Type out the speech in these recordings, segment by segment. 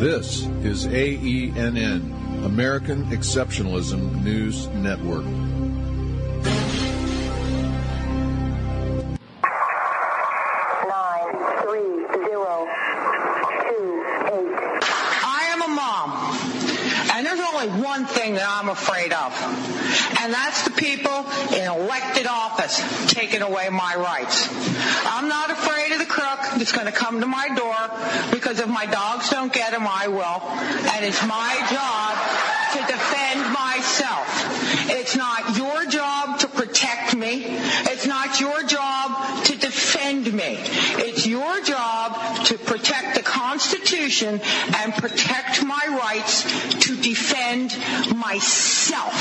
This is AENN, American Exceptionalism News Network. One thing that I'm afraid of, and that's the people in elected office taking away my rights. I'm not afraid of the crook that's going to come to my door, because if my dogs don't get him, I will. And it's my job to defend myself. It's not your job to protect me. It's not your job to defend me. It's your job to protect the Constitution and protect my rights to defend myself.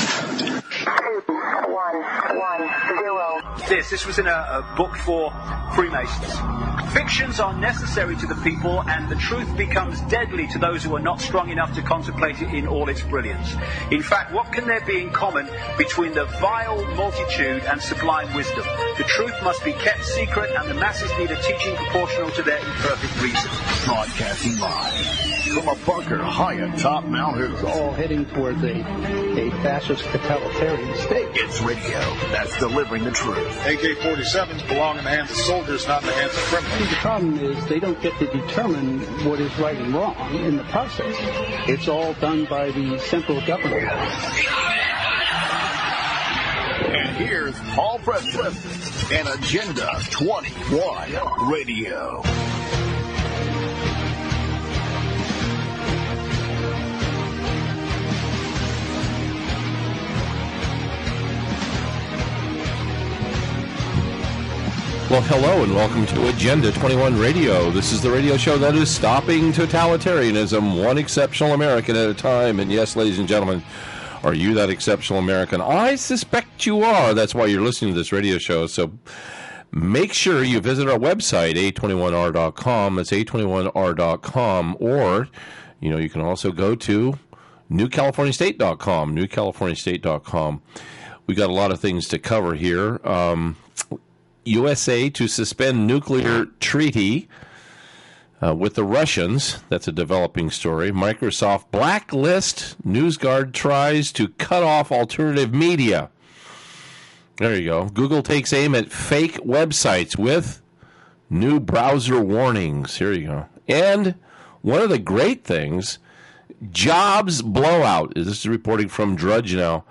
2110. This was in a book for Freemasons. Fictions are necessary to the people, and the truth becomes deadly to those who are not strong enough to contemplate it in all its brilliance. In fact, what can there be in common between the vile multitude and sublime wisdom? The truth must be kept secret, and the masses need a teaching proportional to their imperfect reason. Broadcasting live from a bunker high atop Mount Hood. All heading towards a fascist totalitarian state. It's radio that's delivering the truth. AK-47s belong in the hands of soldiers, not in the hands of criminals. The problem is they don't get to determine what is right and wrong in the process. It's all done by the central government. And here's Paul Preston and Agenda 21 Radio. Well, hello and welcome to Agenda 21 Radio. This is the radio show that is stopping totalitarianism, one exceptional American at a time. And yes, ladies and gentlemen, are you that exceptional American? I suspect you are. That's why you're listening to this radio show. So make sure you visit our website, a21r.com. That's a21r.com. Or, you can also go to newcaliforniastate.com, newcaliforniastate.com. We got a lot of things to cover here. USA to suspend nuclear treaty with the Russians. That's a developing story. Microsoft blacklist. NewsGuard tries to cut off alternative media. There you go. Google takes aim at fake websites with new browser warnings. Here you go. And one of the great things, jobs blowout. This is reporting from Drudge now.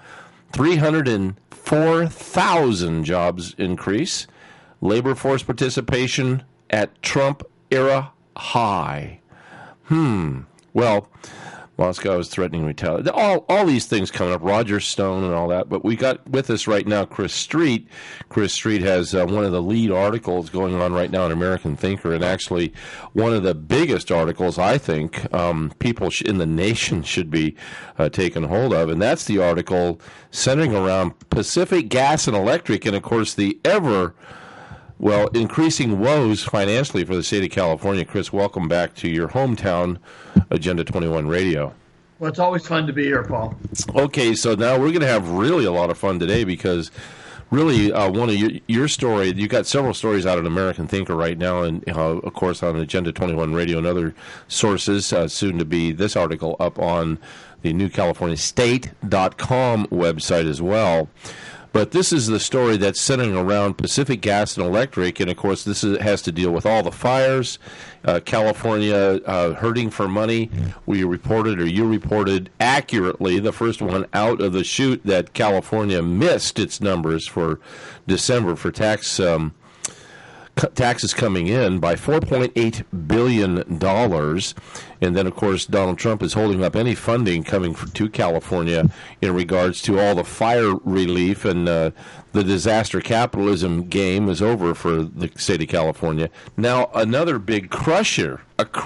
304,000 jobs increase. Labor force participation at Trump-era high. Well, Moscow is threatening retaliation. All these things coming up. Roger Stone and all that. But we got with us right now Chris Street. Chris Street has one of the lead articles going on right now in American Thinker, and actually one of the biggest articles I think people in the nation should be taken hold of. And that's the article centering around Pacific Gas and Electric, and of course the increasing woes financially for the state of California. Chris, welcome back to your hometown, Agenda 21 Radio. Well, it's always fun to be here, Paul. Okay, so now we're going to have really a lot of fun today because really one of your story, you got several stories out of American Thinker right now, and of course on Agenda 21 Radio and other sources, soon to be this article up on the newcaliforniastate.com website as well. But this is the story that's centering around Pacific Gas and Electric, and of course this has to deal with all the fires, California hurting for money. You reported accurately the first one out of the chute that California missed its numbers for December for taxes coming in by $4.8 billion. And then, of course, Donald Trump is holding up any funding coming to California in regards to all the fire relief, and the disaster capitalism game is over for the state of California. Now, another big crusher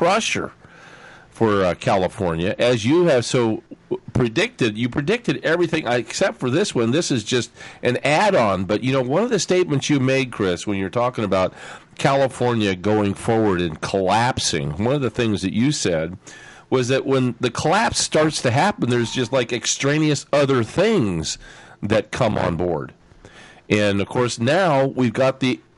for California, as you have so predicted. You predicted everything except for this one. This is just an add-on. But, one of the statements you made, Chris, when you're talking about California going forward and collapsing, one of the things that you said was that when the collapse starts to happen, there's just like extraneous other things that come on board. And, of course, now we've got the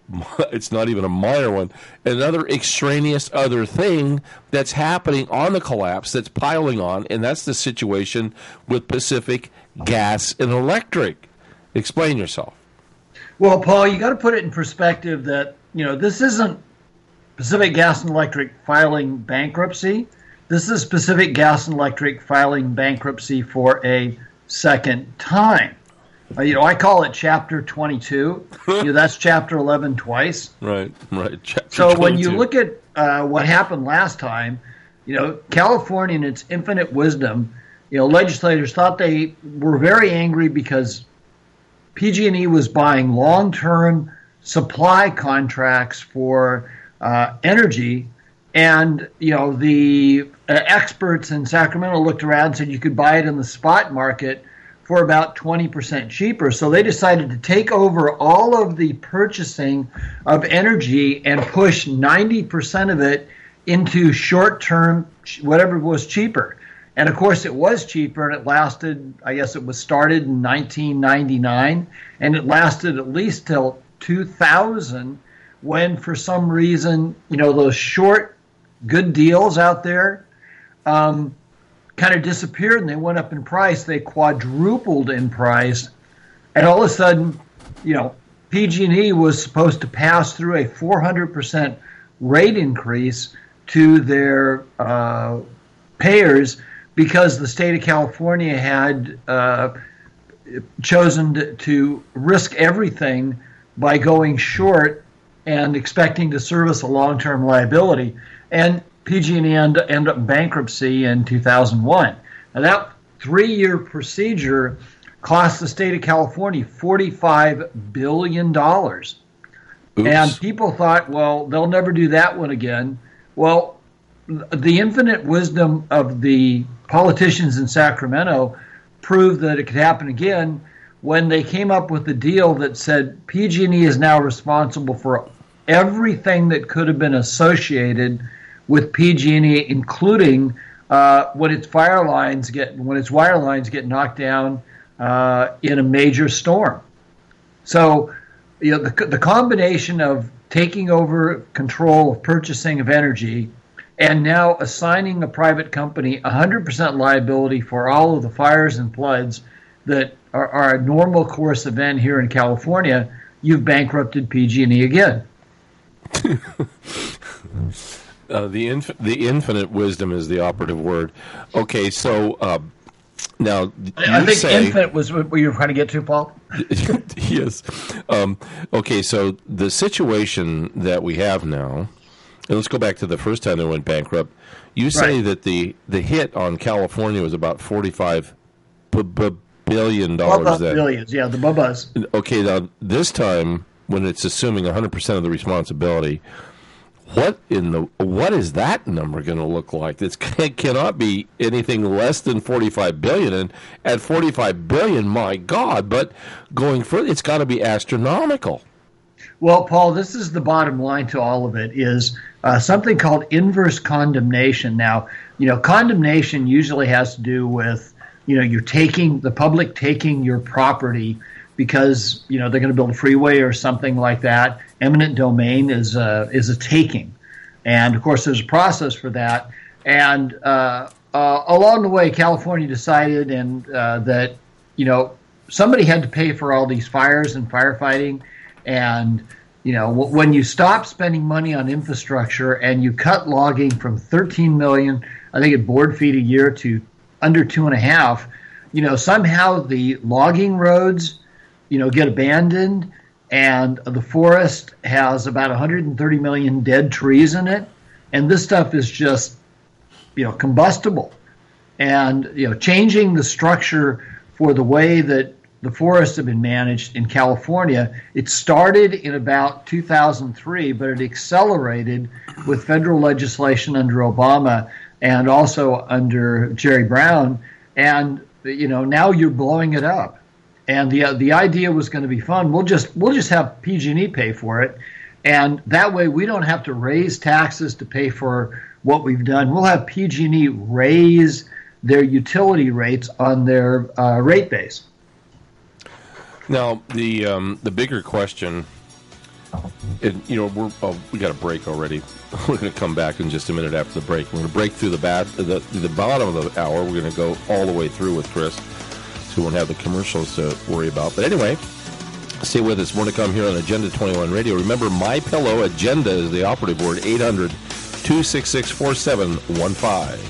it's not even a minor one, another extraneous other thing that's happening on the collapse that's piling on, and that's the situation with Pacific Gas and Electric. Explain yourself. Well, Paul, you got to put it in perspective that, this isn't Pacific Gas and Electric filing bankruptcy. This is Pacific Gas and Electric filing bankruptcy for a second time. I call it Chapter 22. That's Chapter 11 twice. Right. Chapter so 22. When you look at what happened last time, California in its infinite wisdom, legislators thought they were very angry because PG&E was buying long-term supply contracts for energy, and the experts in Sacramento looked around and said you could buy it in the spot market for about 20% cheaper. So they decided to take over all of the purchasing of energy and push 90% of it into short-term, whatever was cheaper. And of course it was cheaper, and it lasted, I guess it was started in 1999, and it lasted at least till 2000, when for some reason, those short good deals out there kind of disappeared, and they went up in price. They quadrupled in price, and all of a sudden, PG&E was supposed to pass through a 400% rate increase to their payers because the state of California had chosen to risk everything by going short and expecting to service a long-term liability. And PG&E ended up in bankruptcy in 2001. Now, that 3-year procedure cost the state of California $45 billion. Oops. And people thought, well, they'll never do that one again. Well, the infinite wisdom of the politicians in Sacramento proved that it could happen again when they came up with a deal that said PG&E is now responsible for everything that could have been associated with PG&E, including when its wire lines get knocked down in a major storm. So, the combination of taking over control of purchasing of energy and now assigning a private company 100% liability for all of the fires and floods that are a normal course event here in California, you've bankrupted PG&E again. The infinite wisdom is the operative word. Okay, so now I think infinite was what you were trying to get to, Paul. Yes. Okay, so the situation that we have now, and let's go back to the first time they went bankrupt. You say that the hit on California was about $45 billion. Billions, yeah, the bubbas. Okay, now this time when it's assuming 100% of the responsibility, what is that number going to look like? It cannot be anything less than $45 billion. And at $45 billion, my God! But going further, it's got to be astronomical. Well, Paul, this is the bottom line to all of it: is something called inverse condemnation. Now, condemnation usually has to do with you're taking the public taking your property because they're going to build a freeway or something like that. Eminent domain is a taking, and of course there's a process for that. And along the way, California decided that somebody had to pay for all these fires and firefighting. And when you stop spending money on infrastructure and you cut logging from 13 million, I think, at board feet a year to under 2.5, somehow the logging roads get abandoned, and the forest has about 130 million dead trees in it, and this stuff is just, combustible. And, changing the structure for the way that the forests have been managed in California, it started in about 2003, but it accelerated with federal legislation under Obama and also under Jerry Brown, and, now you're blowing it up. And the idea was going to be fun. We'll just have PG&E pay for it, and that way we don't have to raise taxes to pay for what we've done. We'll have PG&E raise their utility rates on their rate base. Now the bigger question And, we got a break already. We're going to come back in just a minute after the break. We're going to break through the bottom of the hour. We're going to go all the way through with Chris, so we won't have the commercials to worry about. But anyway, stay with us. More to come here on Agenda 21 Radio. Remember, MyPillow Agenda is the operative word. 800-266-4715.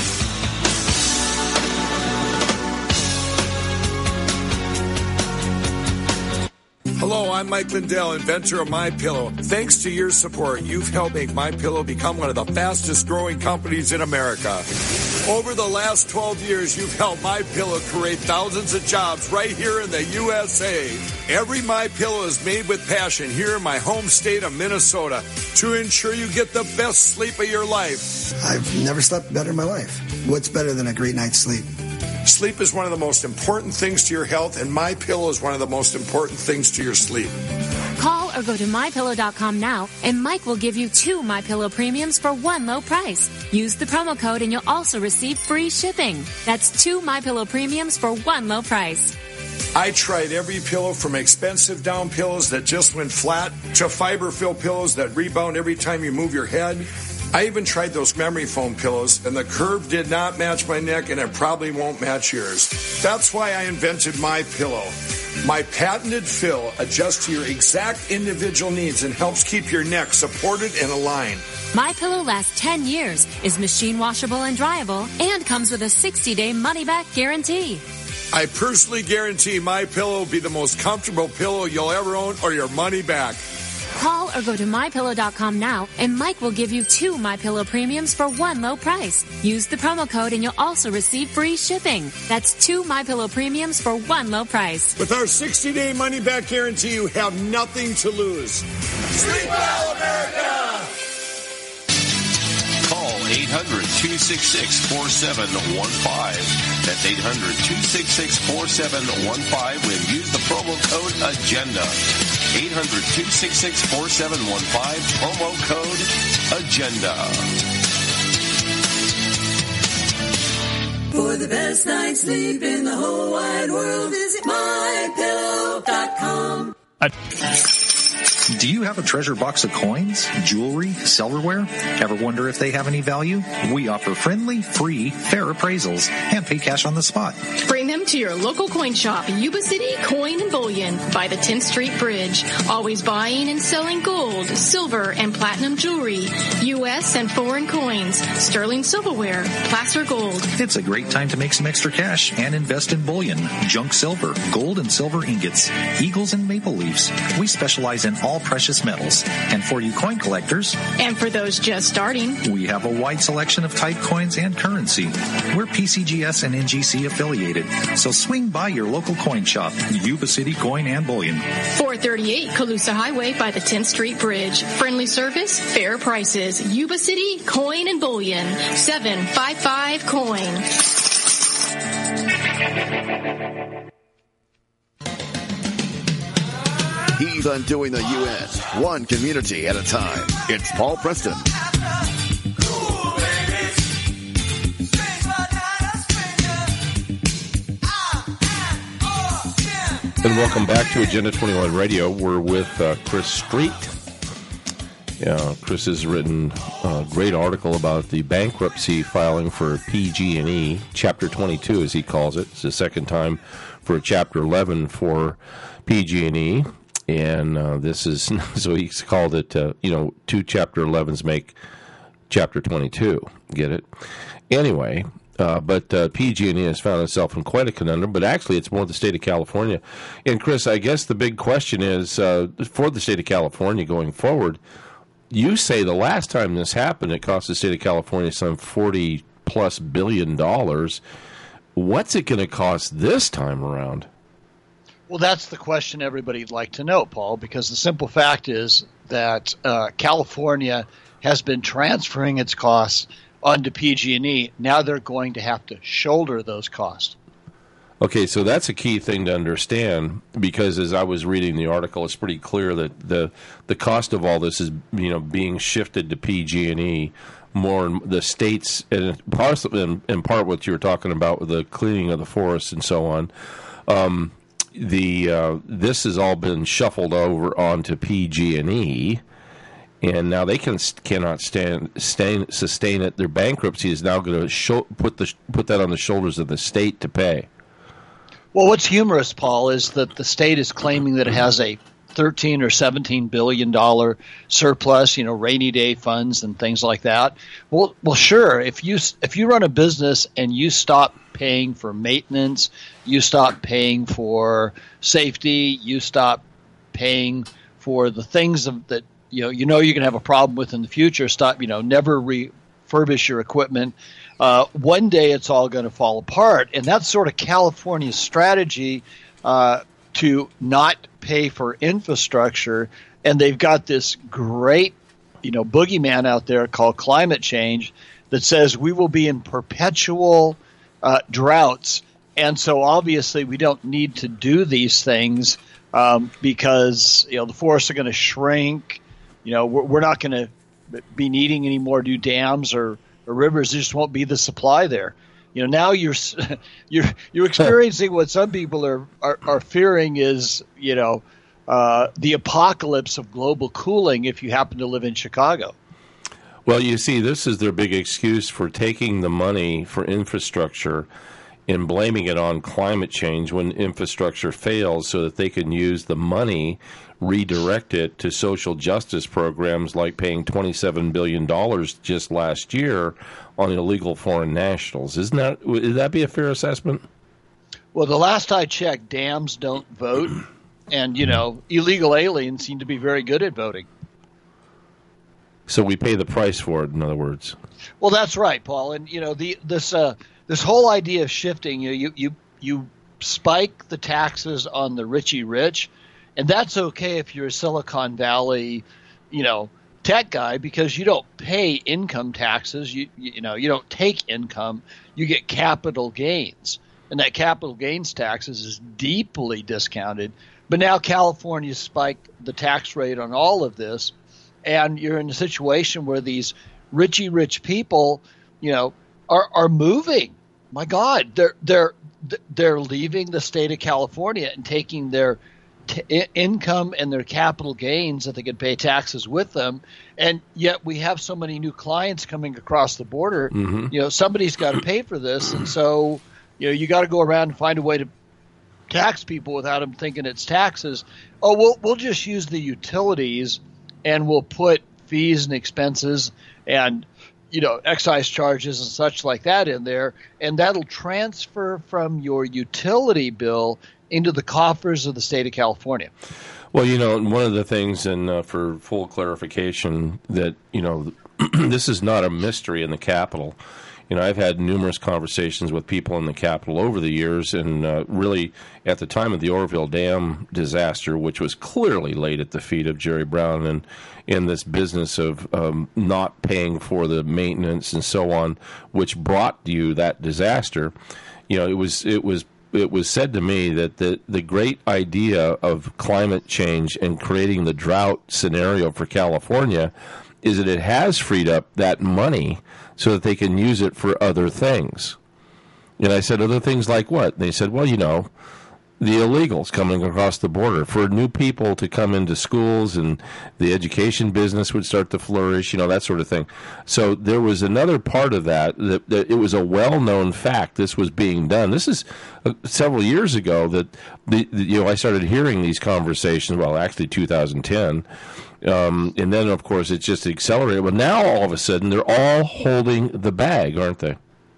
Hello, I'm Mike Lindell, inventor of MyPillow. Thanks to your support, you've helped make MyPillow become one of the fastest growing companies in America. Over the last 12 years, you've helped MyPillow create thousands of jobs right here in the USA. Every MyPillow is made with passion here in my home state of Minnesota to ensure you get the best sleep of your life. I've never slept better in my life. What's better than a great night's sleep? Sleep is one of the most important things to your health, and MyPillow is one of the most important things to your sleep. Call or go to MyPillow.com now, and Mike will give you 2 MyPillow premiums for one low price. Use the promo code, and you'll also receive free shipping. That's 2 MyPillow premiums for one low price. I tried every pillow from expensive down pillows that just went flat to fiber-filled pillows that rebound every time you move your head. I even tried those memory foam pillows, and the curve did not match my neck, and it probably won't match yours. That's why I invented MyPillow. My patented fill adjusts to your exact individual needs and helps keep your neck supported and aligned. MyPillow lasts 10 years, is machine washable and dryable, and comes with a 60-day money-back guarantee. I personally guarantee MyPillow will be the most comfortable pillow you'll ever own, or your money back. Call or go to MyPillow.com now, and Mike will give you 2 MyPillow premiums for one low price. Use the promo code, and you'll also receive free shipping. That's 2 MyPillow premiums for one low price. With our 60-day money-back guarantee, you have nothing to lose. Sleep well, America! Call 800-266-4715. That's 800-266-4715 when use the promo code AGENDA. 800-266-4715, promo code AGENDA. For the best night's sleep in the whole wide world, visit MyPillow.com. Do you have a treasure box of coins, jewelry, silverware? Ever wonder if they have any value? We offer friendly, free, fair appraisals and pay cash on the spot. Bring them to your local coin shop, Yuba City Coin and Bullion by the 10th Street Bridge. Always buying and selling gold, silver, and platinum jewelry, U.S. and foreign coins, sterling silverware, placer gold. It's a great time to make some extra cash and invest in bullion, junk silver, gold and silver ingots, eagles and maple leaves. We specialize in all precious metals. And for you coin collectors, and for those just starting, we have a wide selection of type coins and currency. We're PCGS and NGC affiliated, so swing by your local coin shop, Yuba City Coin and Bullion. 438 Colusa Highway by the 10th Street Bridge. Friendly service, fair prices. Yuba City Coin and Bullion. 755 Coin. He's undoing the U.S. one community at a time. It's Paul Preston. And welcome back to Agenda 21 Radio. We're with Chris Street. Yeah, Chris has written a great article about the bankruptcy filing for PG&E, Chapter 22, as he calls it. It's the second time for Chapter 11 for PG&E. And this is, so he's called it, two Chapter 11s make Chapter 22. Get it? Anyway, but PG&E has found itself in quite a conundrum, but actually it's more the state of California. And Chris, I guess the big question is, for the state of California going forward, you say the last time this happened, it cost the state of California some $40+ billion. What's it going to cost this time around? Well, that's the question everybody'd like to know, Paul, because the simple fact is that California has been transferring its costs onto PG&E. Now they're going to have to shoulder those costs. Okay, so that's a key thing to understand, because as I was reading the article, it's pretty clear that the cost of all this is being shifted to PG&E. More the states, and in part what you were talking about with the cleaning of the forests and so on. this has all been shuffled over onto PG&E, and now they cannot sustain it. Their bankruptcy is now going to put that on the shoulders of the state to pay. Well, what's humorous, Paul, is that the state is claiming that it has a $13 or $17 billion surplus, rainy day funds and things like that. Well, sure. If you run a business and you stop paying for maintenance, you stop paying for safety, you stop paying for the things that you're going to have a problem with in the future. Stop, never refurbish your equipment. One day it's all going to fall apart, and that's sort of California's strategy to not pay for infrastructure. And they've got this great, boogeyman out there called climate change that says we will be in perpetual droughts. And so obviously we don't need to do these things because, the forests are going to shrink. We're not going to be needing any more new dams or rivers. There just won't be the supply there. Now you're experiencing what some people are fearing is, the apocalypse of global cooling if you happen to live in Chicago. Well, you see, this is their big excuse for taking the money for infrastructure and blaming it on climate change when infrastructure fails so that they can use the money, redirect it to social justice programs like paying $27 billion just last year on illegal foreign nationals. Would that be a fair assessment? Well, the last I checked, dams don't vote, and, illegal aliens seem to be very good at voting. So we pay the price for it, in other words. Well, that's right, Paul. And, this whole idea of shifting, you spike the taxes on the richy rich, and that's okay if you're a Silicon Valley, tech guy, because you don't pay income taxes. You don't take income. You get capital gains, and that capital gains taxes is deeply discounted. But now California spiked the tax rate on all of this, and you're in a situation where these richy rich people, are moving. My God, they're leaving the state of California and taking their income and their capital gains that they could pay taxes with them, and yet we have so many new clients coming across the border. Mm-hmm. Somebody's got to pay for this, and so you got to go around and find a way to tax people without them thinking it's taxes. Oh, we'll just use the utilities, and we'll put fees and expenses and excise charges and such like that in there, and that'll transfer from your utility bill into the coffers of the state of California. Well, one of the things, and for full clarification, that, this is not a mystery in the Capitol. I've had numerous conversations with people in the Capitol over the years, and really at the time of the Oroville Dam disaster, which was clearly laid at the feet of Jerry Brown and in this business of not paying for the maintenance and so on, which brought you that disaster, it was said to me that the great idea of climate change and creating the drought scenario for California is that it has freed up that money so that they can use it for other things. And I said, other things like what? And they said, well, the illegals coming across the border, for new people to come into schools, and the education business would start to flourish, that sort of thing. So there was another part of that it was a well-known fact this was being done. This is several years ago that I started hearing these conversations, well, actually 2010, and then, of course, it just accelerated. But now, all of a sudden, they're all holding the bag, aren't they?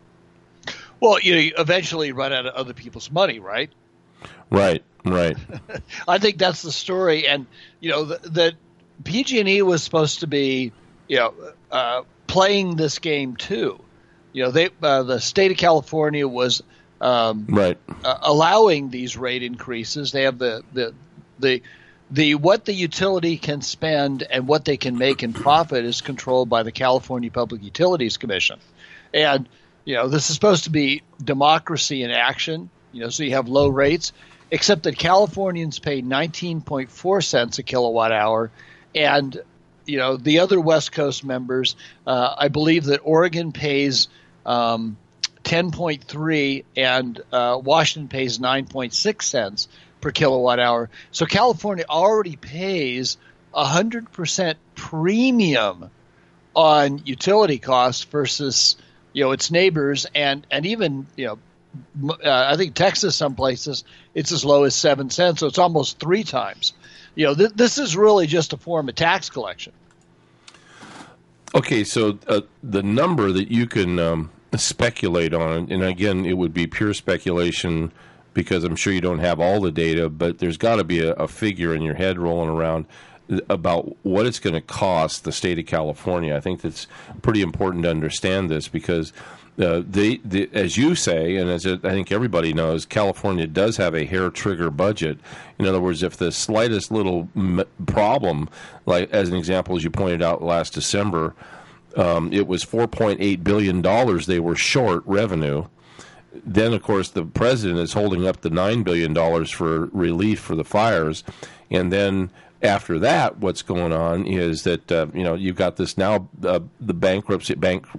Well, you eventually run out of other people's money, right? Right. I think that's the story. And, that PG&E was supposed to be, playing this game too. The state of California was allowing these rate increases. They have the what the utility can spend and what they can make in profit is controlled by the California Public Utilities Commission. And, this is supposed to be democracy in action, so you have low rates, except that Californians pay 19.4 cents a kilowatt hour. And, the other West Coast members, I believe that Oregon pays 10.3 and Washington pays 9.6 cents per per kilowatt hour. So California already pays 100% premium on utility costs versus its neighbors, and even I think Texas, some places it's as low as 7 cents, so it's almost 3 times. This is really just a form of tax collection. Okay, so the number that you can speculate on, and again, it would be pure speculation because I'm sure you don't have all the data, but there's got to be a figure in your head rolling around about what it's going to cost the state of California. I think that's pretty important to understand this because as you say, and as I think everybody knows, California does have a hair trigger budget. In other words, if the slightest little problem, like as an example, as you pointed out last December, it was $4.8 billion they were short revenue. Then, of course, the president is holding up the $9 billion for relief for the fires. And then after that, what's going on is that, you've got this now, the bankruptcy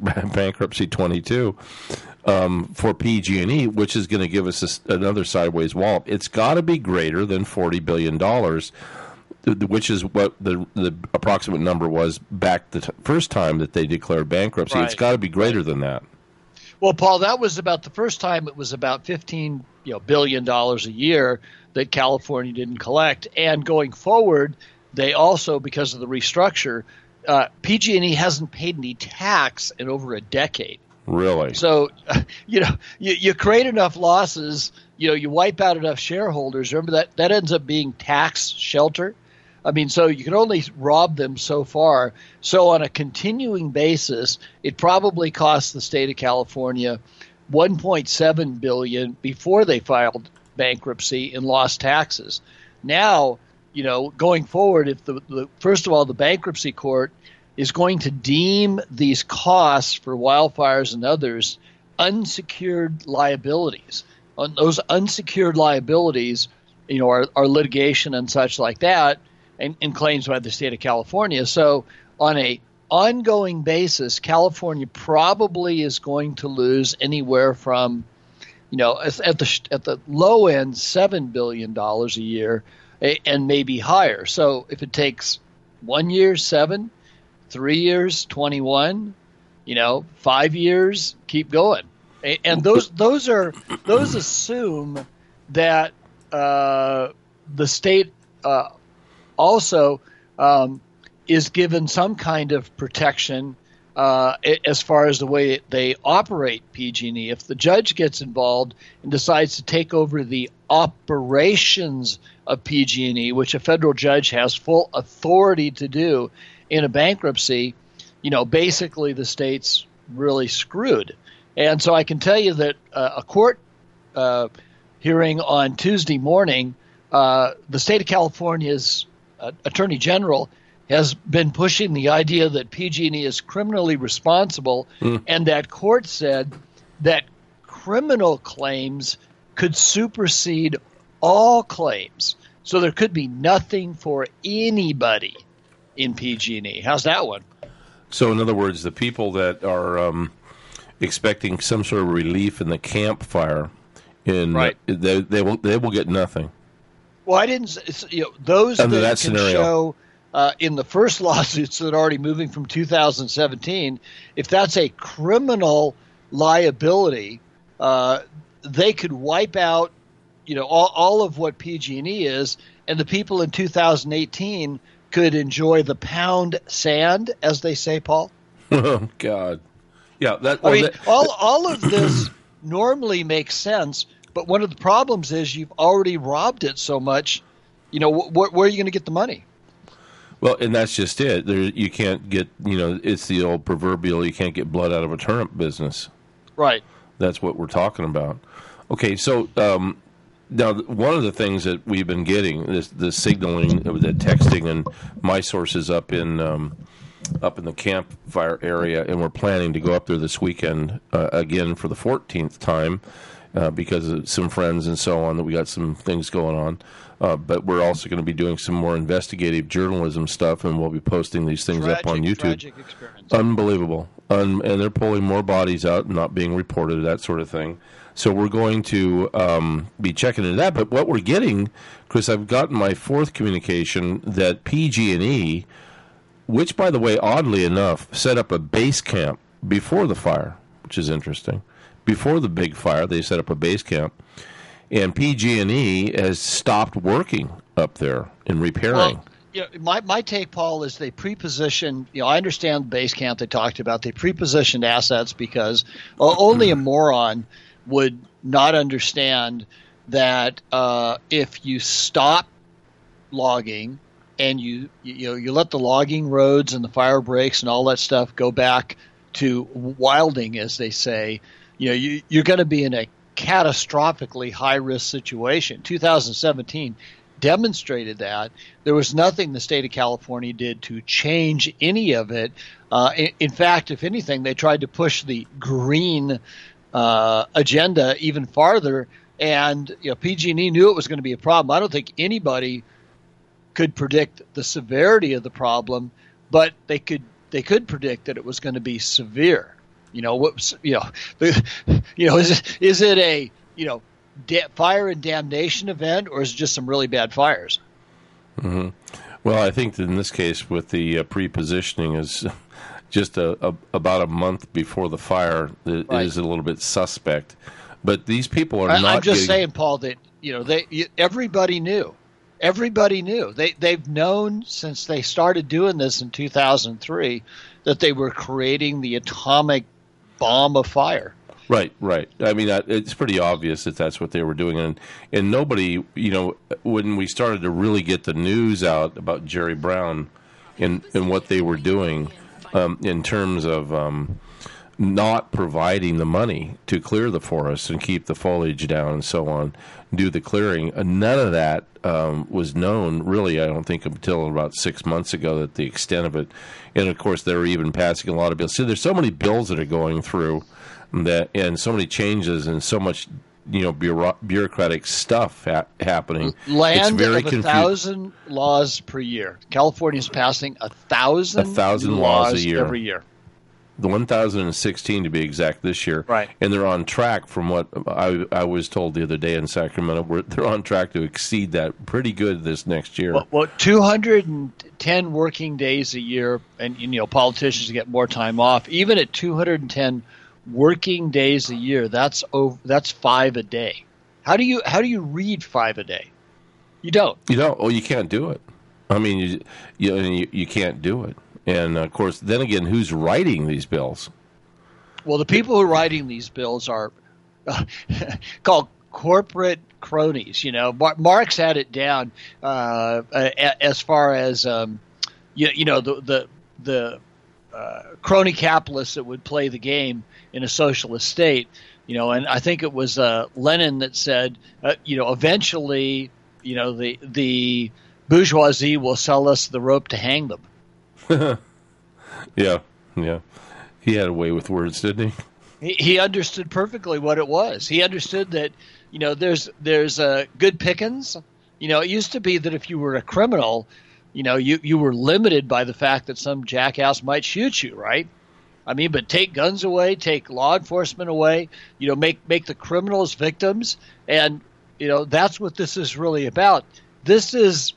22 for PG&E, which is going to give us another sideways wallop. It's got to be greater than $40 billion, which is what the approximate number was back the first time that they declared bankruptcy. Right. It's got to be greater than that. Well, Paul, that was about the first time. It was about $15 billion a year that California didn't collect. And going forward, they also, because of the restructure, PG&E hasn't paid any tax in over a decade. Really? So, you create enough losses, you wipe out enough shareholders. Remember that ends up being tax shelter. I mean, so you can only rob them so far. So on a continuing basis, it probably cost the state of California $1.7 billion before they filed bankruptcy in lost taxes. Now, going forward, if first of all, the bankruptcy court is going to deem these costs for wildfires and others unsecured liabilities. On those unsecured liabilities, are litigation and such like that, and claims by the state of California. So on a ongoing basis, California probably is going to lose anywhere from, at the low end, $7 billion a year, and maybe higher. So if it takes 1 year, 7, 3 years, 21, 5 years, keep going. And those assume that the state also is given some kind of protection as far as the way they operate PG&E. If the judge gets involved and decides to take over the operations of PG&E, which a federal judge has full authority to do in a bankruptcy, basically the state's really screwed. And so I can tell you that a court hearing on Tuesday morning, the state of California's Attorney General has been pushing the idea that PG&E is criminally responsible, and that court said that criminal claims could supersede all claims. So there could be nothing for anybody in PG&E. How's that one? So in other words, the people that are expecting some sort of relief in the Camp Fire, they will get nothing. Well, I didn't. Those under that can scenario. Show in the first lawsuits that are already moving from 2017, if that's a criminal liability, they could wipe out, all of what PG&E is, and the people in 2018 could enjoy the pound sand, as they say, Paul. Oh God, yeah. All of this normally makes sense. But one of the problems is you've already robbed it so much, where are you going to get the money? Well, and that's just it. You can't get, it's the old proverbial, you can't get blood out of a turnip business. Right. That's what we're talking about. Okay, so now one of the things that we've been getting, the signaling, the texting, and my sources up in the Camp Fire area, and we're planning to go up there this weekend again for the 14th time. Because of some friends and so on, that we got some things going on. But we're also going to be doing some more investigative journalism stuff, and we'll be posting these things up on YouTube. Tragic experience. Unbelievable. and they're pulling more bodies out, not being reported, that sort of thing. So we're going to be checking into that. But what we're getting, Chris, I've gotten my fourth communication that PG&E, which, by the way, oddly enough, set up a base camp before the fire, which is interesting. Before the big fire, they set up a base camp, and PG&E has stopped working up there and repairing. Well, my take, Paul, is they pre-positioned. I understand the base camp they talked about. They pre-positioned assets because only a moron would not understand that if you stop logging and you let the logging roads and the fire breaks and all that stuff go back to wilding, as they say, you're going to be in a catastrophically high-risk situation. 2017 demonstrated that. There was nothing the state of California did to change any of it. In fact, if anything, they tried to push the green agenda even farther, and PG&E knew it was going to be a problem. I don't think anybody could predict the severity of the problem, but they could predict that it was going to be severe. Is it a fire and damnation event, or is it just some really bad fires? Mm-hmm. Well, I think that in this case, with the pre-positioning, is just about a month before the fire. It is a little bit suspect, but these people are not. I'm just saying, Paul, that everybody knew. Everybody knew. They've known since they started doing this in 2003 that they were creating the atomic bomb of fire. Right. I mean, it's pretty obvious that that's what they were doing, and nobody, when we started to really get the news out about Jerry Brown and what they were doing in terms of not providing the money to clear the forest and keep the foliage down and so on, do the clearing, none of that was known, really, I don't think, until about 6 months ago, that the extent of it. And, of course, they were even passing a lot of bills. So there's so many bills that are going through that, and so many changes and so much bureaucratic stuff happening. Land of 1,000 laws per year. California's passing 1,000 laws a year. Every year. The 1,016 to be exact this year. Right. And they're on track, from what I was told the other day in Sacramento, they're on track to exceed that pretty good this next year. Well, 210 working days a year, and politicians get more time off. Even at 210 working days a year, that's 5 a day. How do you read 5 a day? You don't. Oh, you can't do it. I mean, you can't do it. And, of course, then again, who's writing these bills? Well, the people who are writing these bills are called corporate cronies. Marx had it down as far as, the crony capitalists that would play the game in a socialist state. And I think it was Lenin that said, eventually, the bourgeoisie will sell us the rope to hang them. Yeah. He had a way with words, didn't he? He understood perfectly what it was. He understood that, there's good pickings. It used to be that if you were a criminal, you were limited by the fact that some jackass might shoot you, right? I mean, but take guns away, take law enforcement away, make the criminals victims, and that's what this is really about. This is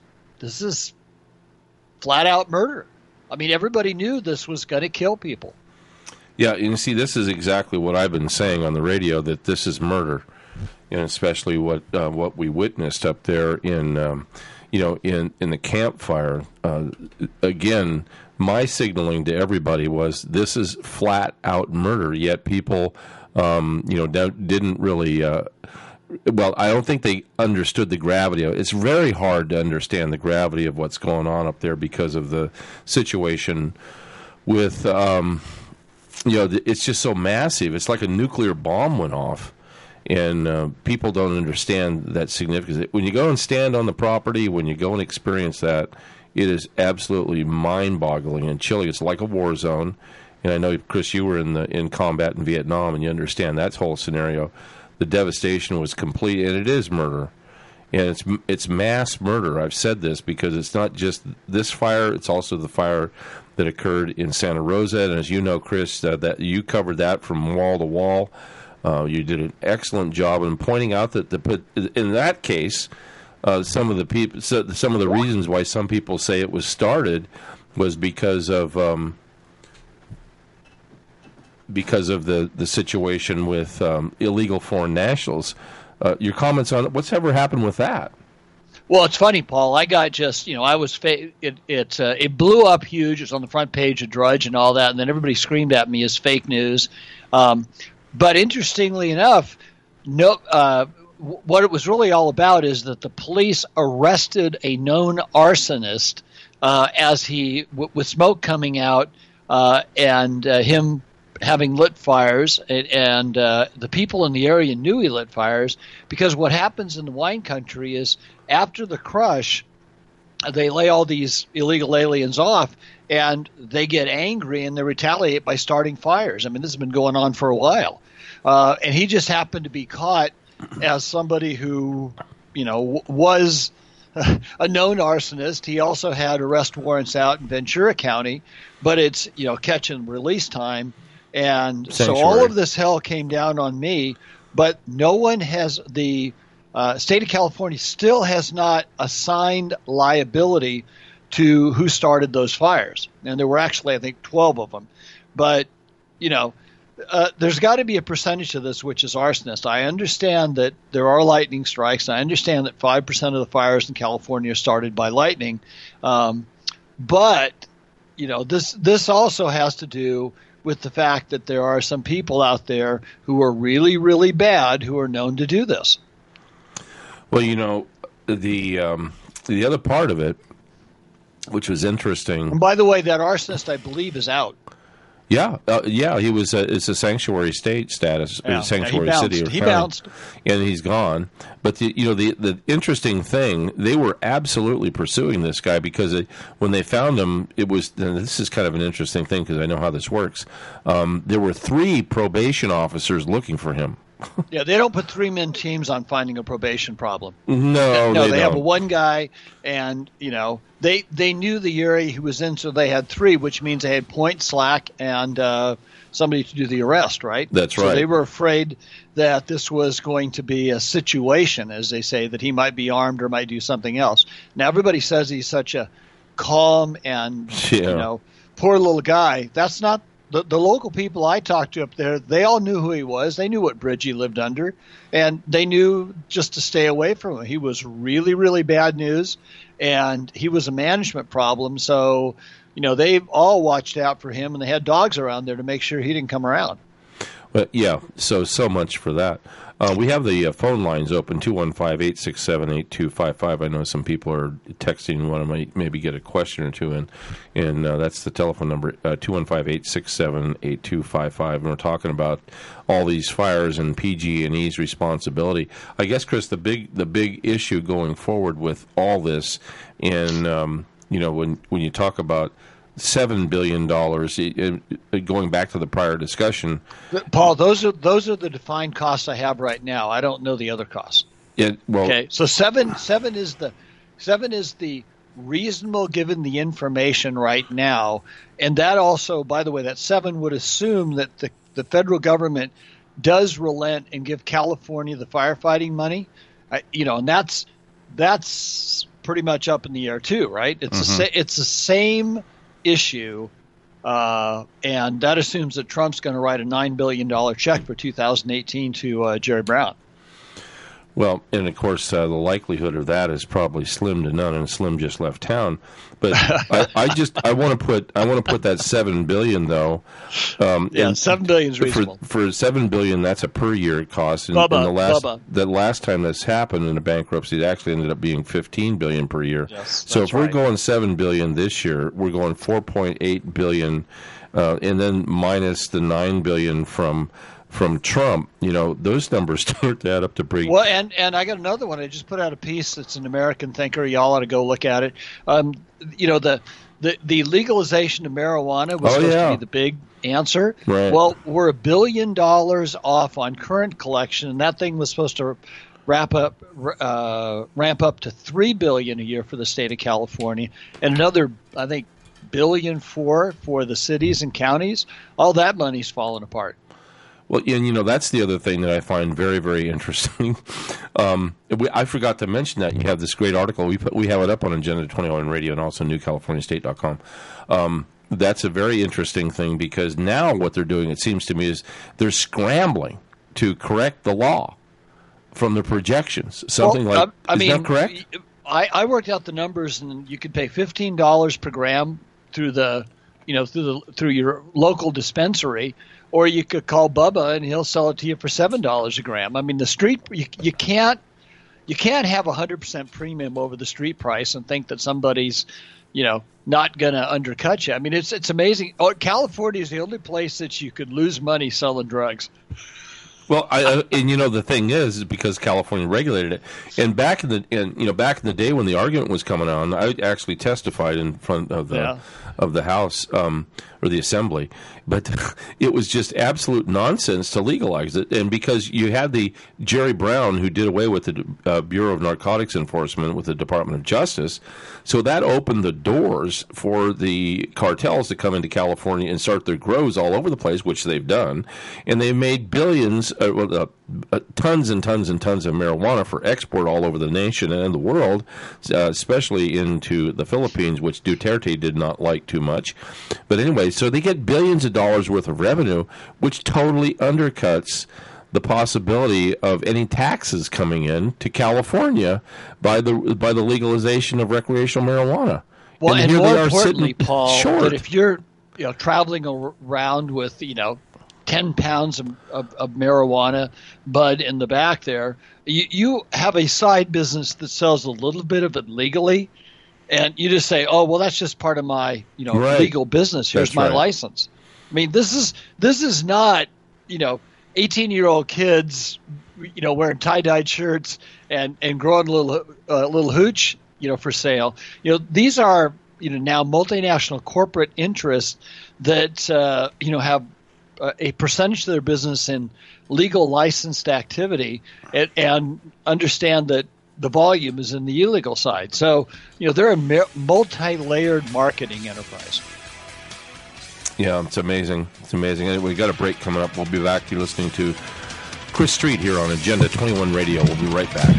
flat out murder. I mean, everybody knew this was going to kill people. Yeah, and you see, this is exactly what I've been saying on the radio, that this is murder, and especially what we witnessed up there in the campfire. Again, my signaling to everybody was this is flat out murder. Yet people, didn't really. Well, I don't think they understood the gravity of it. It's very hard to understand the gravity of what's going on up there because of the situation with, it's just so massive. It's like a nuclear bomb went off, and people don't understand that significance. When you go and stand on the property, when you go and experience that, it is absolutely mind-boggling and chilling. It's like a war zone, and I know, Chris, you were in combat in Vietnam, and you understand that whole scenario. The devastation was complete, and it is murder, and it's mass murder. I've said this because it's not just this fire; it's also the fire that occurred in Santa Rosa. And as you know, Chris, that you covered that from wall to wall. You did an excellent job in pointing out that in that case, some of the reasons why some people say it was started was because of the situation with illegal foreign nationals. Your comments on what's ever happened with that? Well, it's funny, Paul. I got I was it blew up huge. It was on the front page of Drudge and all that, and then everybody screamed at me as fake news. But interestingly enough, what it was really all about is that the police arrested a known arsonist as he with smoke coming out and him having lit fires, and the people in the area knew he lit fires, because what happens in the wine country is after the crush, they lay all these illegal aliens off, and they get angry and they retaliate by starting fires. I mean, this has been going on for a while. And he just happened to be caught as somebody who, was a known arsonist. He also had arrest warrants out in Ventura County, but it's, catch and release time. And so all of this hell came down on me, but no one has the state of California still has not assigned liability to who started those fires. And there were actually, I think, 12 of them. But, there's got to be a percentage of this which is arsonist. I understand that there are lightning strikes. I understand that 5% of the fires in California are started by lightning. But, this also has to do with the fact that there are some people out there who are really, really bad who are known to do this. Well, the other part of it, which was interesting. And by the way, that arsonist, I believe, is out. Yeah, he was. It's a sanctuary state status, sanctuary city. He bounced, and he's gone. But the interesting thing, they were absolutely pursuing this guy because when they found him, it was. And this is kind of an interesting thing because I know how this works. There were 3 probation officers looking for him. Yeah, they don't put 3-man teams on finding a probation problem. No, they have one guy, and they knew the area he was in, so they had 3, which means they had point, slack, and somebody to do the arrest, right? That's right. So they were afraid that this was going to be a situation, as they say, that he might be armed or might do something else. Now everybody says he's such a calm and poor little guy. That's not. The local people I talked to up there, they all knew who he was. They knew what bridge he lived under, and they knew just to stay away from him. He was really, really bad news, and he was a management problem. So, they all watched out for him, and they had dogs around there to make sure he didn't come around. But yeah, so much for that. We have the phone lines open, 215-867-8255. I know some people are texting, want to maybe get a question or two in, and that's the telephone number, 215-867-8255. And we're talking about all these fires and PG&E's responsibility. I guess, Chris, the big issue going forward with all this, and when you talk about $7 billion, going back to the prior discussion. Paul, those are the defined costs I have right now. I don't know the other costs. Okay, so seven is the reasonable given the information right now, and that also, by the way, that 7 would assume that the federal government does relent and give California the firefighting money, and that's pretty much up in the air too, right? It's the same issue, and that assumes that Trump's going to write a $9 billion check for 2018 to Jerry Brown. Well, and of course, the likelihood of that is probably slim to none, and Slim just left town. But I want to put that $7 billion though. $7 billion is reasonable. For $7 billion, that's a per year cost. And the last time this happened in a bankruptcy, it actually ended up being $15 billion per year. Yes, so if we're going $7 billion this year, we're going $4.8 billion, and then minus the $9 billion from Trump, those numbers start to add up to pretty. Well, and I got another one. I just put out a piece that's an American thinker. Y'all ought to go look at it. The legalization of marijuana was supposed to be the big answer. Right. Well, we're $1 billion off on current collection, and that thing was supposed to ramp up to $3 billion a year for the state of California, and another, I think, billion for the cities and counties, all that money's falling apart. Well, and that's the other thing that I find very, very interesting. I forgot to mention that you have this great article. We have it up on Agenda 21 Radio and also newcaliforniastate.com. That's a very interesting thing because now what they're doing, it seems to me, is they're scrambling to correct the law from the projections. Is that correct? I worked out the numbers, and you could pay $15 per gram through through your local dispensary, or you could call Bubba and he'll sell it to you for $7 a gram. I mean, the street you can't have 100% premium over the street price and think that somebody's not going to undercut you. I mean, it's amazing. California is the only place that you could lose money selling drugs. Well, the thing is because California regulated it, and back in the day when the argument was coming on, I actually testified in front of the House or the Assembly, but it was just absolute nonsense to legalize it, and because you had the Jerry Brown who did away with the Bureau of Narcotics Enforcement with the Department of Justice, so that opened the doors for the cartels to come into California and start their grows all over the place, which they've done, and they made billions. Tons and tons and tons of marijuana for export all over the nation and the world, especially into the Philippines, which Duterte did not like too much. But anyway, so they get billions of dollars worth of revenue, which totally undercuts the possibility of any taxes coming in to California by the legalization of recreational marijuana. Well, and more importantly, Paul, that if you're traveling around with 10 pounds of marijuana bud in the back there, you have a side business that sells a little bit of it legally, and you just say, oh, well, that's just part of my legal business. Here's my license. I mean, this is not 18-year-old kids wearing tie-dyed shirts and growing little hooch for sale. These are now multinational corporate interests that have a percentage of their business in legal licensed activity and understand that the volume is in the illegal side. So, they're a multi-layered marketing enterprise. Yeah, it's amazing. It's amazing. We got a break coming up. We'll be back. You're listening to Chris Street here on Agenda 21 Radio. We'll be right back.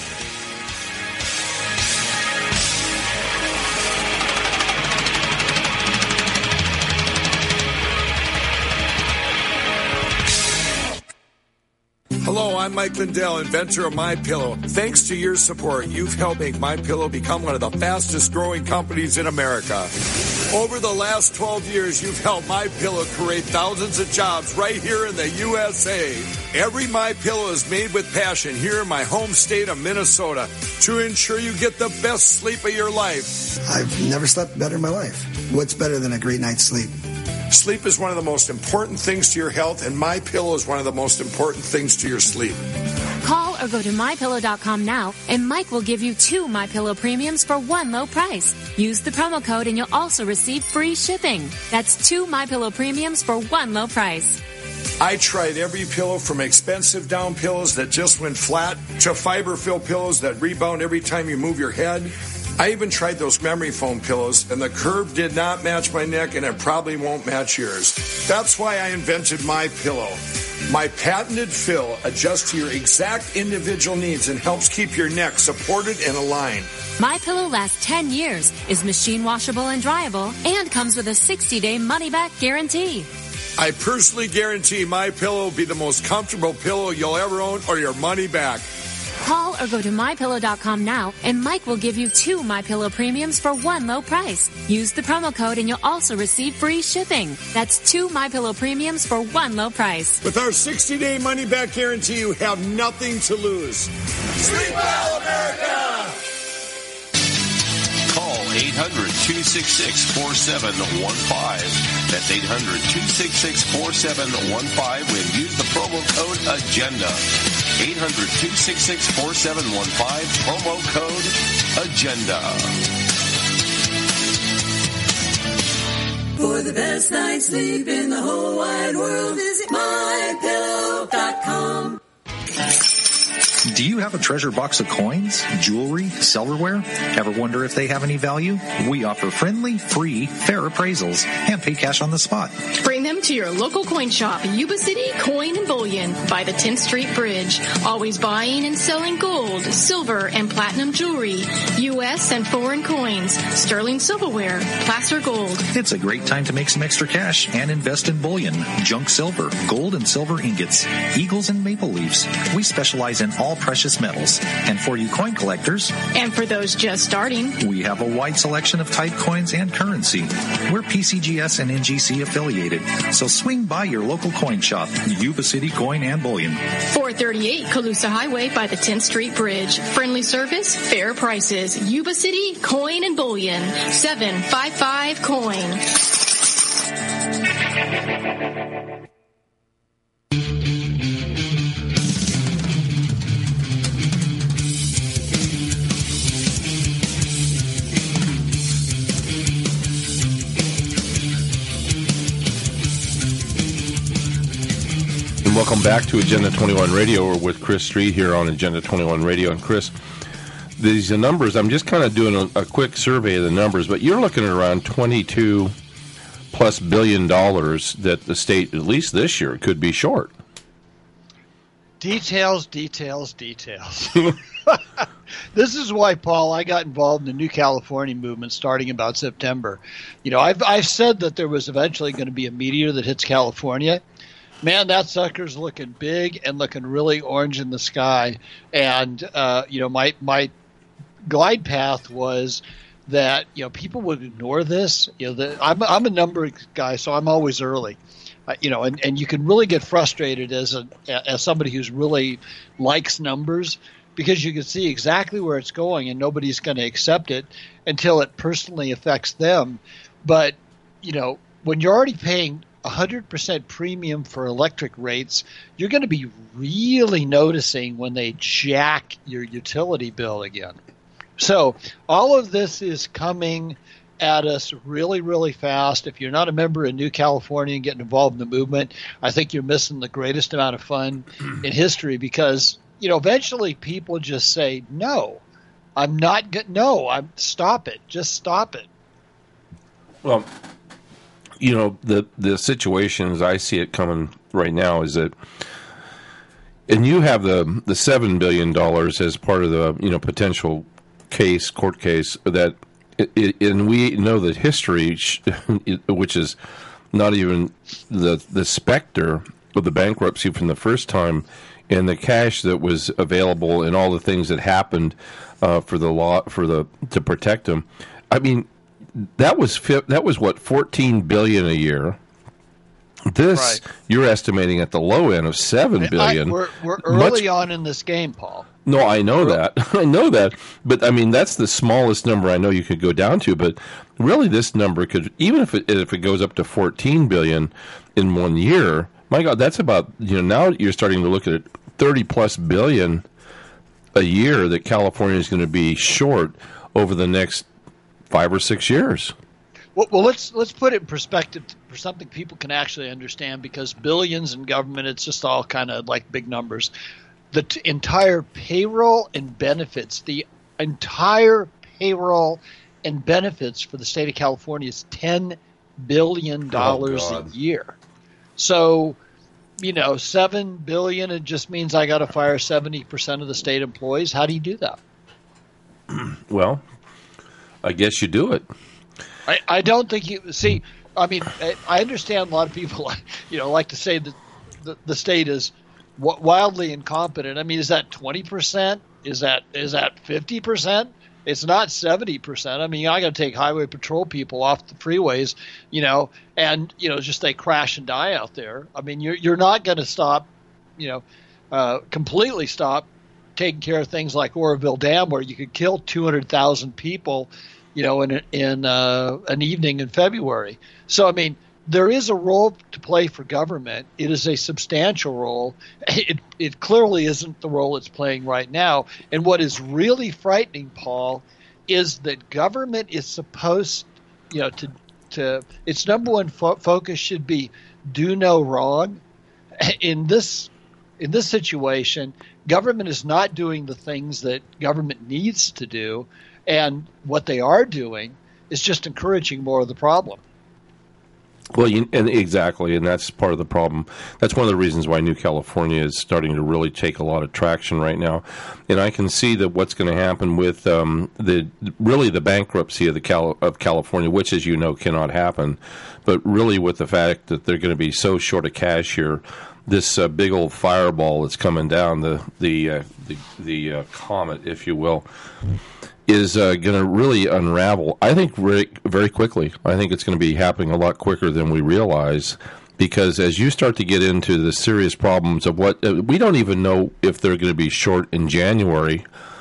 Hello, I'm Mike Lindell, inventor of MyPillow. Thanks to your support, you've helped make MyPillow become one of the fastest growing companies in America. Over the last 12 years, you've helped MyPillow create thousands of jobs right here in the USA. Every MyPillow is made with passion here in my home state of Minnesota to ensure you get the best sleep of your life. I've never slept better in my life. What's better than a great night's sleep? Sleep is one of the most important things to your health, and MyPillow is one of the most important things to your sleep. Call or go to MyPillow.com now, and Mike will give you 2 MyPillow premiums for one low price. Use the promo code, and you'll also receive free shipping. That's 2 MyPillow premiums for one low price. I tried every pillow from expensive down pillows that just went flat to fiber-filled pillows that rebound every time you move your head. I even tried those memory foam pillows, and the curve did not match my neck, and it probably won't match yours. That's why I invented MyPillow. My patented fill adjusts to your exact individual needs and helps keep your neck supported and aligned. MyPillow lasts 10 years, is machine washable and dryable, and comes with a 60-day money-back guarantee. I personally guarantee MyPillow will be the most comfortable pillow you'll ever own or your money back. Call or go to MyPillow.com now, and Mike will give you 2 MyPillow premiums for one low price. Use the promo code, and you'll also receive free shipping. That's 2 MyPillow premiums for one low price. With our 60-day money-back guarantee, you have nothing to lose. Sleep well, America! Call 800-266-4715. That's 800-266-4715 and use the promo code AGENDA. 800-266-4715, promo code AGENDA. For the best night's sleep in the whole wide world, visit MyPillow.com. Do you have a treasure box of coins, jewelry, silverware? Ever wonder if they have any value? We offer friendly, free, fair appraisals and pay cash on the spot. Bring them to your local coin shop, Yuba City Coin and Bullion by the 10th Street Bridge. Always buying and selling gold, silver, and platinum jewelry, U.S. and foreign coins, sterling silverware, placer gold. It's a great time to make some extra cash and invest in bullion, junk silver, gold and silver ingots, eagles and maple leaves. We specialize in all precious metals. And for you coin collectors, and for those just starting, we have a wide selection of type coins and currency. We're PCGS and NGC affiliated, so swing by your local coin shop, Yuba City Coin and Bullion. 438 Colusa Highway by the 10th Street Bridge. Friendly service, fair prices. Yuba City Coin and Bullion. 755 Coin. Welcome back to Agenda 21 Radio. We're with Chris Street here on Agenda 21 Radio. And Chris, these numbers, I'm just kind of doing a quick survey of the numbers, but you're looking at around $22+ billion that the state, at least this year, could be short. Details. This is why, Paul, I got involved in the New California movement starting about September. You know, I've said that there was eventually going to be a meteor that hits California. Man, that sucker's looking big and looking really orange in the sky. And, my glide path was that, people would ignore this. I'm a number guy, so I'm always early. And you can really get frustrated as somebody who's really likes numbers because you can see exactly where it's going and nobody's going to accept it until it personally affects them. But, when you're already paying 100% premium for electric rates, you're going to be really noticing when they jack your utility bill again. So all of this is coming at us really, really fast. If you're not a member of New California and getting involved in the movement, I think you're missing the greatest amount of fun in history because, eventually people just say, no, I'm not good. No, stop it. Just stop it. Well, the situation as I see it coming right now is that, and you have the $7 billion as part of the potential court case that, and we know that history, which is not even the specter of the bankruptcy from the first time, and the cash that was available and all the things that happened for the law to protect them. I mean. That was what, $14 billion a year. This right. You're estimating at the low end of $7 billion. We're early on in this game, Paul. No, I know that. I know that. But I mean, that's the smallest number I know you could go down to. But really, this number could, even if it goes up to $14 billion in 1 year. My God, that's about now you're starting to look at $30+ billion a year that California is going to be short over the next 5 or 6 years. Well, let's put it in perspective for something people can actually understand, because billions in government, it's just all kind of like big numbers. The entire payroll and benefits, for the state of California is $10 billion a year. So, $7 billion, it just means I got to fire 70% of the state employees. How do you do that? Well, I guess you do it. I don't think you see. I mean, I understand a lot of people, like to say that the state is wildly incompetent. I mean, is that 20%? Is that 50%? It's not 70%. I mean, I got to take highway patrol people off the freeways, and just they crash and die out there. I mean, you're not going to stop, completely stop taking care of things like Oroville Dam, where you could kill 200,000 people, in an evening in February. So, I mean, there is a role to play for government. It is a substantial role. It clearly isn't the role it's playing right now. And what is really frightening, Paul, is that government is supposed, to its number one focus should be do no wrong. In this in this situation, government is not doing the things that government needs to do, and what they are doing is just encouraging more of the problem. Well, exactly, and that's part of the problem. That's one of the reasons why New California is starting to really take a lot of traction right now. And I can see that what's going to happen with the bankruptcy of California, which, as you know, cannot happen, but really with the fact that they're going to be so short of cash here, this big old fireball that's coming down, the comet, if you will, is going to really unravel, I think, very, very quickly. I think it's going to be happening a lot quicker than we realize, because as you start to get into the serious problems of what we don't even know if they're going to be short in January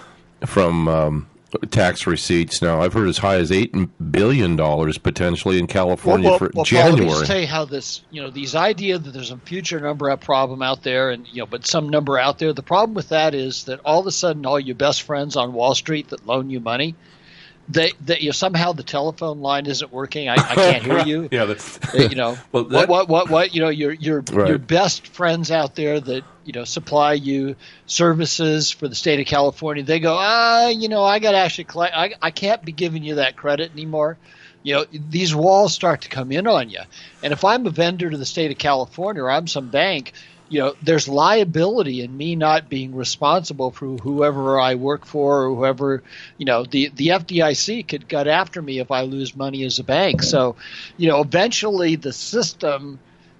from tax receipts. Now, I've heard as high as $8 billion potentially in California for January. Paul, let me tell you how this, these ideas that there's a future number problem out there, and but some number out there. The problem with that is that all of a sudden, all your best friends on Wall Street that loan you money, they somehow the telephone line isn't working. I can't hear you. Yeah, that's what your best friends out there that supply you services for the state of California, they go, I got to actually collect. I can't be giving you that credit anymore. These walls start to come in on you. And if I'm a vendor to the state of California or I'm some bank, there's liability in me not being responsible for whoever I work for or whoever, the FDIC could gut after me if I lose money as a bank. So, eventually the system,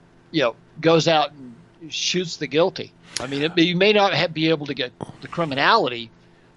goes out and shoots the guilty. I mean, you may not be able to get the criminality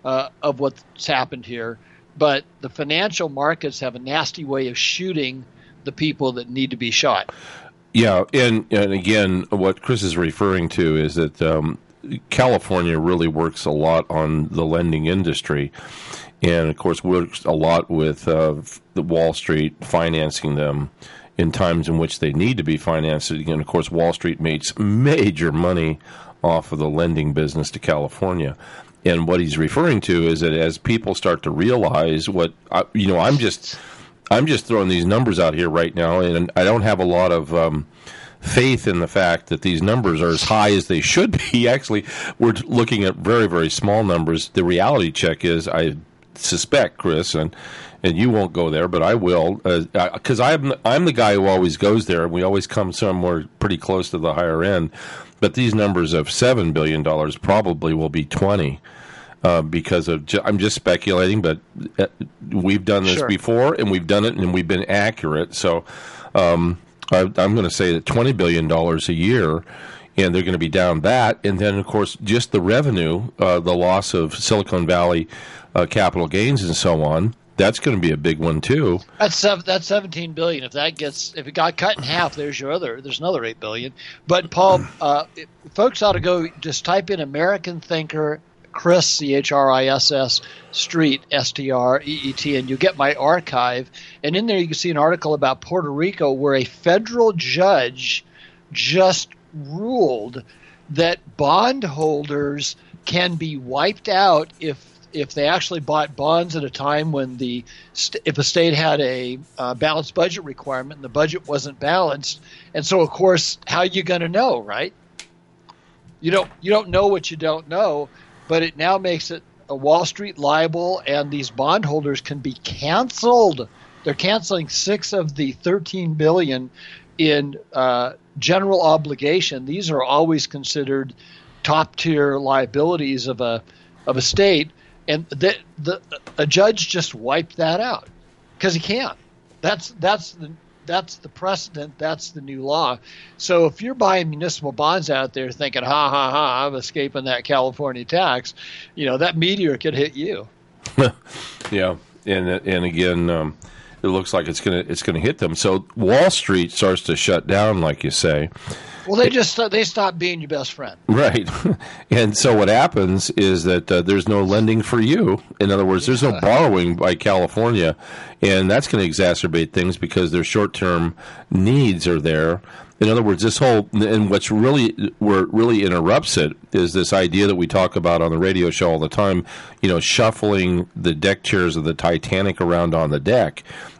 of what's happened here, but the financial markets have a nasty way of shooting the people that need to be shot. Yeah, and again, what Chris is referring to is that California really works a lot on the lending industry, and of course works a lot with the Wall Street financing them in times in which they need to be financed. And of course, Wall Street makes major money off of the lending business to California. And what he's referring to is that as people start to realize I'm just throwing these numbers out here right now, and I don't have a lot of faith in the fact that these numbers are as high as they should be. Actually, we're looking at very, very small numbers. The reality check is, I suspect, Chris, and you won't go there, but I will, because I'm the guy who always goes there, and we always come somewhere pretty close to the higher end. But these numbers of $7 billion probably will be 20. Because of I'm just speculating, but we've done this before, and we've done it, and we've been accurate. So I'm going to say that $20 billion a year, and they're going to be down that. And then, of course, just the revenue, the loss of Silicon Valley capital gains and so on, that's going to be a big one too. That's $17 billion. If it got cut in half, there's another $8 billion. But Paul, folks ought to go just type in American Thinker Chris, CHRISS, Street, STREET, and you get my archive. And in there you can see an article about Puerto Rico where a federal judge just ruled that bondholders can be wiped out if they actually bought bonds at a time when if a state had a balanced budget requirement and the budget wasn't balanced. And so, of course, how are you going to know, right? You don't know what you don't know. But it now makes it a Wall Street liable, and these bondholders can be canceled. They're canceling 6 of the $13 billion in general obligation. These are always considered top-tier liabilities of a state, and a judge just wiped that out because he can't. That's the precedent. That's the new law. So if you're buying municipal bonds out there thinking, I'm escaping that California tax, that meteor could hit you. Yeah, and again, it looks like it's gonna hit them. So Wall Street starts to shut down, like you say. Well, they stop being your best friend. Right. And so what happens is that there's no lending for you. In other words, there's no borrowing by California, and that's going to exacerbate things because their short-term needs are there. In other words, and what's really interrupts it is this idea that we talk about on the radio show all the time, shuffling the deck chairs of the Titanic around on the deck.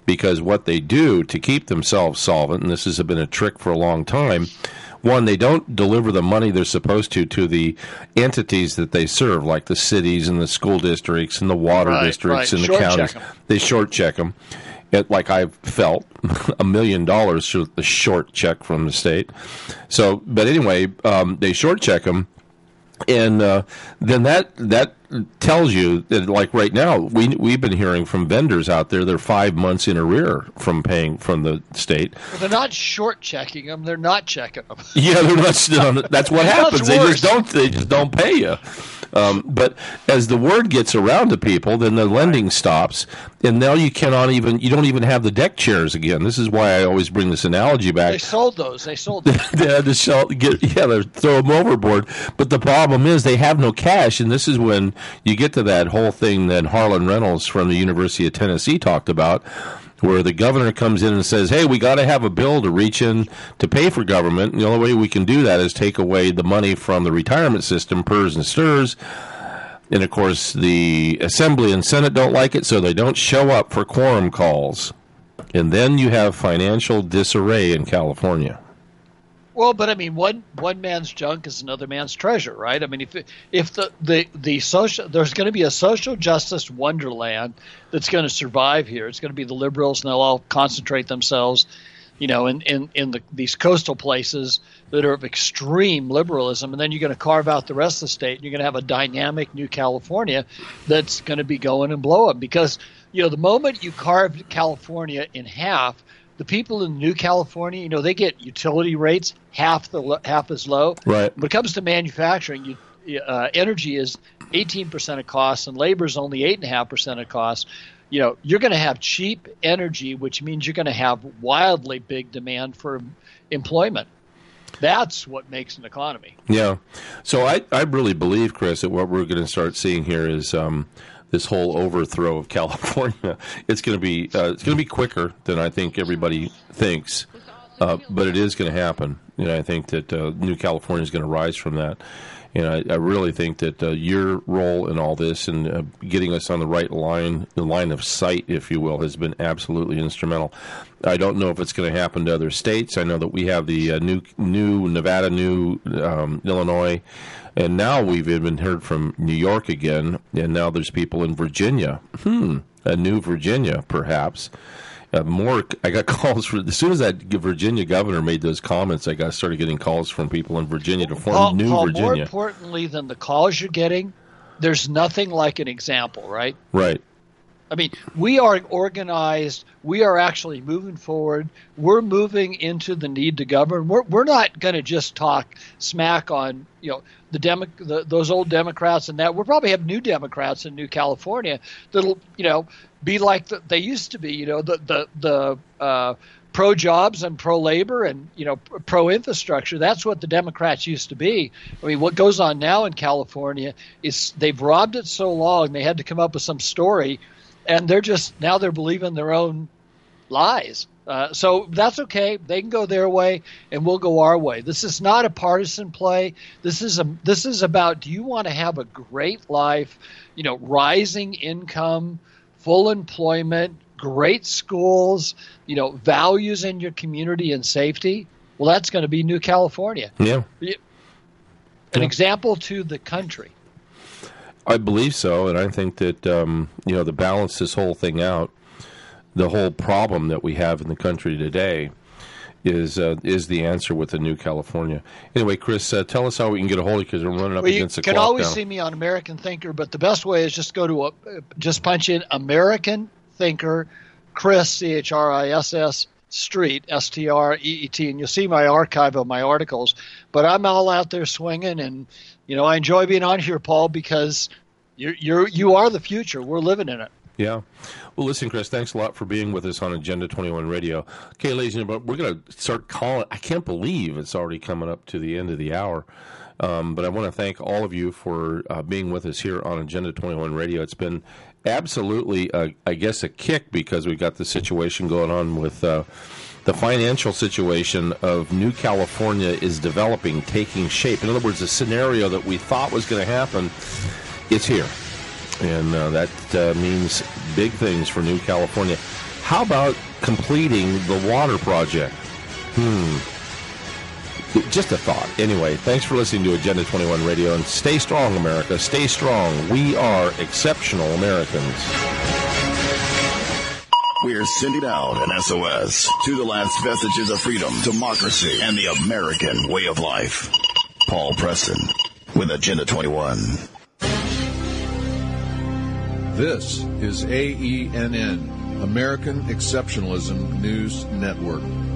because what they do to keep themselves solvent, and this has been a trick for a long time, one, they don't deliver the money they're supposed to the entities that they serve, like the cities and the school districts and the water districts and the counties. They short check them. Like I've felt $1 million for the short check from the state. So, but anyway, they short check them. And then that tells you that, like right now, we've been hearing from vendors out there, they're 5 months in arrear from paying from the state. Well, they're not short checking them; they're not checking them. Yeah, they're not. That's what happens. They just don't pay you. But as the word gets around to people, then the lending stops, and now you don't even have the deck chairs again. This is why I always bring this analogy back. They sold those. They had to throw them overboard. But the problem is they have no cash, and this is when you get to that whole thing that Harlan Reynolds from the University of Tennessee talked about, where the governor comes in and says, hey, we got to have a bill to reach in to pay for government. And the only way we can do that is take away the money from the retirement system, PERS and STRS. And, of course, the Assembly and Senate don't like it, so they don't show up for quorum calls. And then you have financial disarray in California. Well, but I mean, one man's junk is another man's treasure, right? I mean, if the social, there's going to be a social justice wonderland that's going to survive here. It's going to be the liberals, and they'll all concentrate themselves, in these coastal places that are of extreme liberalism, and then you're going to carve out the rest of the state, and you're going to have a dynamic New California that's going to be going and blow up. Because the moment you carve California in half, the people in New California, they get utility rates half as low. Right. When it comes to manufacturing, energy is 18% of cost, and labor is only 8.5% of cost. You're going to have cheap energy, which means you're going to have wildly big demand for employment. That's what makes an economy. Yeah. So I really believe, Chris, that what we're going to start seeing here is this whole overthrow of California. It's going to be quicker than I think everybody thinks, but it is going to happen. I think that New California is going to rise from that. And I really think that your role in all this and getting us on the right line, the line of sight, if you will, has been absolutely instrumental. I don't know if it's going to happen to other states. I know that we have the new Nevada, new Illinois, and now we've even heard from New York again, and now there's people in Virginia. A new Virginia, perhaps. I got calls as soon as that Virginia governor made those comments. I started getting calls from people in Virginia to form New Virginia. More importantly than the calls you're getting, there's nothing like an example, right? Right. I mean, we are organized. We are actually moving forward. We're moving into the need to govern. We're not going to just talk smack on those old Democrats and that. We'll probably have new Democrats in New California that'll be like they used to be. The pro jobs and pro labor and pro infrastructure. That's what the Democrats used to be. I mean, what goes on now in California is they've robbed it so long they had to come up with some story. And they're believing their own lies. So that's okay. They can go their way, and we'll go our way. This is not a partisan play. This is about, do you want to have a great life, rising income, full employment, great schools, values in your community and safety? Well, that's going to be New California. Yeah. An example to the country. I believe so, and I think that to balance this whole thing out, the whole problem that we have in the country today is the answer with the New California. Anyway, Chris, tell us how we can get a hold of you because we're running up against the clock now. You can always see me on American Thinker, but the best way is just go to just punch in American Thinker, Chris, CHRISS, Street, STREET, and you'll see my archive of my articles. But I'm all out there swinging, and I enjoy being on here, Paul, because you are the future. We're living in it. Yeah. Well, listen, Chris, thanks a lot for being with us on Agenda 21 Radio. Okay, ladies and gentlemen, we're going to start calling. I can't believe it's already coming up to the end of the hour. But I want to thank all of you for being with us here on Agenda 21 Radio. It's been absolutely, I guess, a kick because we've got the situation going on with the financial situation of New California is developing, taking shape. In other words, the scenario that we thought was going to happen, it's here. And that means big things for New California. How about completing the water project? Just a thought. Anyway, thanks for listening to Agenda 21 Radio, and stay strong, America. Stay strong. We are exceptional Americans. We're sending out an SOS to the last vestiges of freedom, democracy, and the American way of life. Paul Preston with Agenda 21. This is AENN, American Exceptionalism News Network.